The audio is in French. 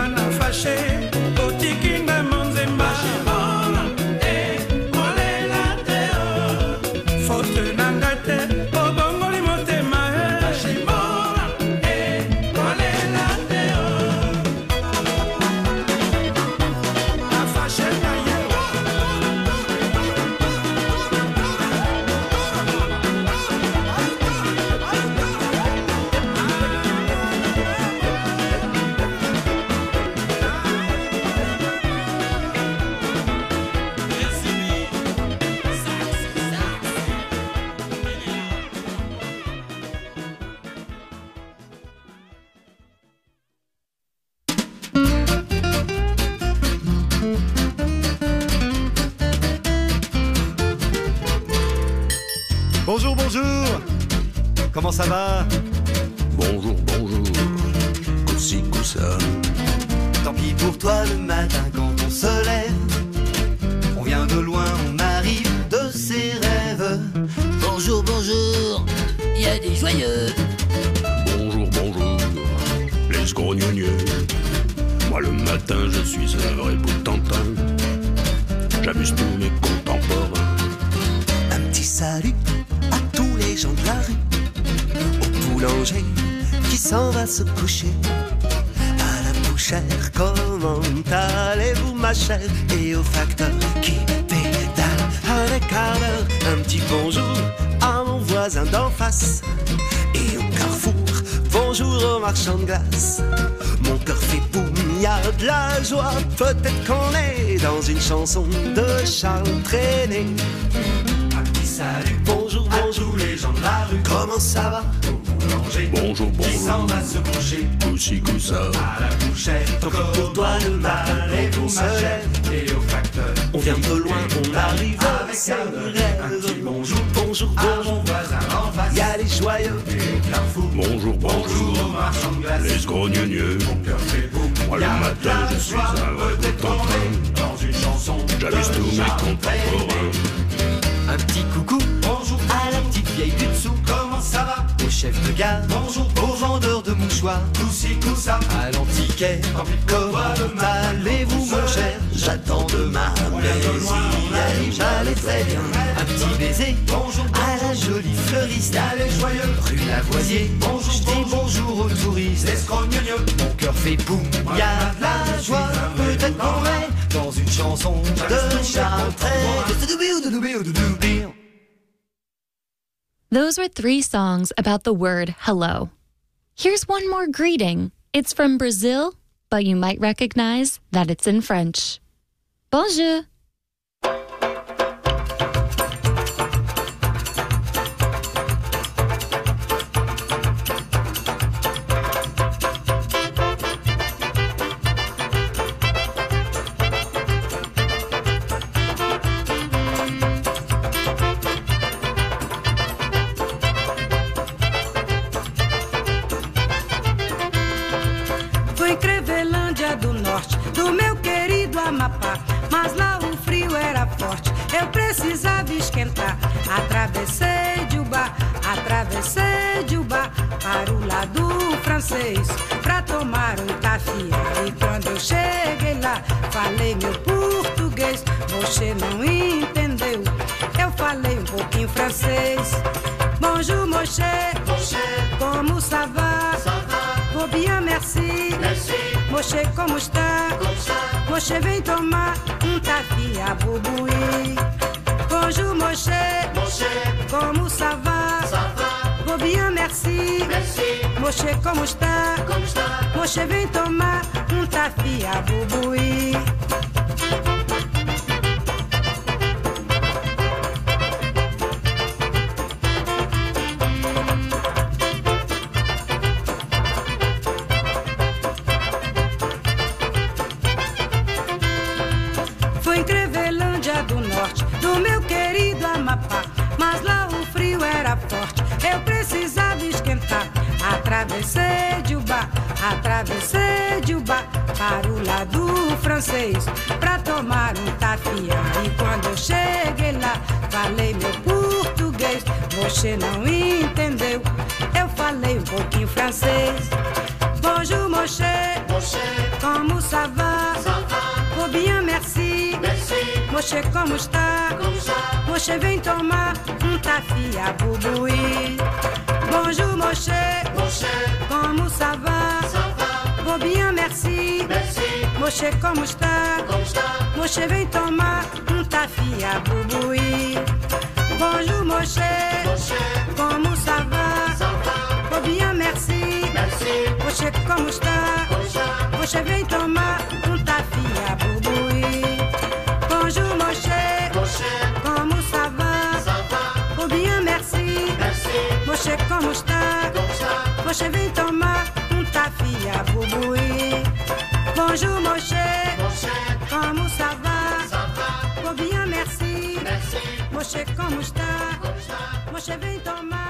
Bonjour, bonjour. Comment ça va? Bonjour, bonjour. Coussi, coussa. Tant pis pour toi le matin quand on se lève. On vient de loin, on arrive de ses rêves. Bonjour, bonjour. Il y a des joyeux. Bonjour, bonjour. Les grognonieux. Moi le matin je suis un vrai boutantin. J'amuse tous mes contemporains. Un petit salut à tous les gens de la rue. Au boulanger qui s'en va se coucher. À la bouchère, comment allez-vous ma chère? Et au facteur qui pédale à un quart d'heure. Un petit bonjour à mon voisin d'en face. Et au carrefour, bonjour au marchand de glace. Mon cœur fait boum, y a de la joie. Peut-être qu'on est dans une chanson de Charles Trenet. Un petit salut, bonjour, bonjour les gens de la rue. Comment ça va? Boulanger, bonjour, bonjour. Qui s'en va se coucher. Coussi, coussa. À la bouchère, tant pis pour toi le mal et pour ma chère. Et au facteur, on vient de loin, on arrive avec ses rêves. Un petit bonjour, bonjour, à mon voisin en face. Y a les joyeux et carrefour. Bonjour, bonjour. Au marchand de glace. Les grognonieux. Mon cœur fait boum. Moi le matin je suis un vrai boutantin. Dans une chanson j'amuse tous mes contemporains. Un petit coucou, bonjour à la petite vieille du dessous. Comment ça va? Au chef de gare, bonjour au vendeur de mouchoirs. Coussi, coussa, à l'antiquaire. Comment allez-vous mon cher? J'attends demain, mais si j'allais très bien. Un petit baiser, bonjour à la jolie fleuriste. Allez joyeux, rue Lavoisier. Bonjour, je dis bonjour aux touristes. Escrogneux, mon cœur fait boum, y a de la joie. Peut-être qu'on est dans une chanson de Charles Trenet. Those were 3 songs about the word hello. Here's one more greeting. It's from Brazil, but you might recognize that it's in French. Bonjour. Fui em Crevelândia do Norte, do meu querido Amapá, mas lá o frio era forte, eu precisava esquentar. Atravessei de Ubá para o lado francês, pra tomar um café. E quando eu cheguei lá, falei meu português, você não entendeu, eu falei um pouquinho francês. Bonjour, Moché, como ça va? Vou bien, merci. Moché, como está? Moché, vem tomar um café a bubuí. Bonjour, Moché, como ça va? Vou bien, merci. Moché, como está? Moché, vem tomar um café a bubuí. Fui em Crevelândia do Norte, do meu querido Amapá, mas lá o frio era forte, eu precisava esquentar. Atravessei de Ubá para o lado francês, pra tomar um café. E quando eu cheguei lá, falei meu português, você não entendeu, eu falei um pouquinho francês. Bonjour, Moché, Como ça va? Oh bien, merci. Moshe, como está? Moshe, vem tomar café à Bouboui. Bonjour Moshe. Como ça va? Oh bien, merci. Moshe, como está? Moshe, vem tomar café à Bouboui. Bonjour Moshe. Como ça va? Oh bien, merci. Moshe, como está? Moshe, vem tomar café à Bouboui. Bonjour Moshe. Como ça va? Oh bien, merci. Moshe, como está? Moshe, vem tomar café à Bouboui. Bonjour Moshe. Como ça va? Oh bien, merci. Moshe, como está? Moshe, vem tomar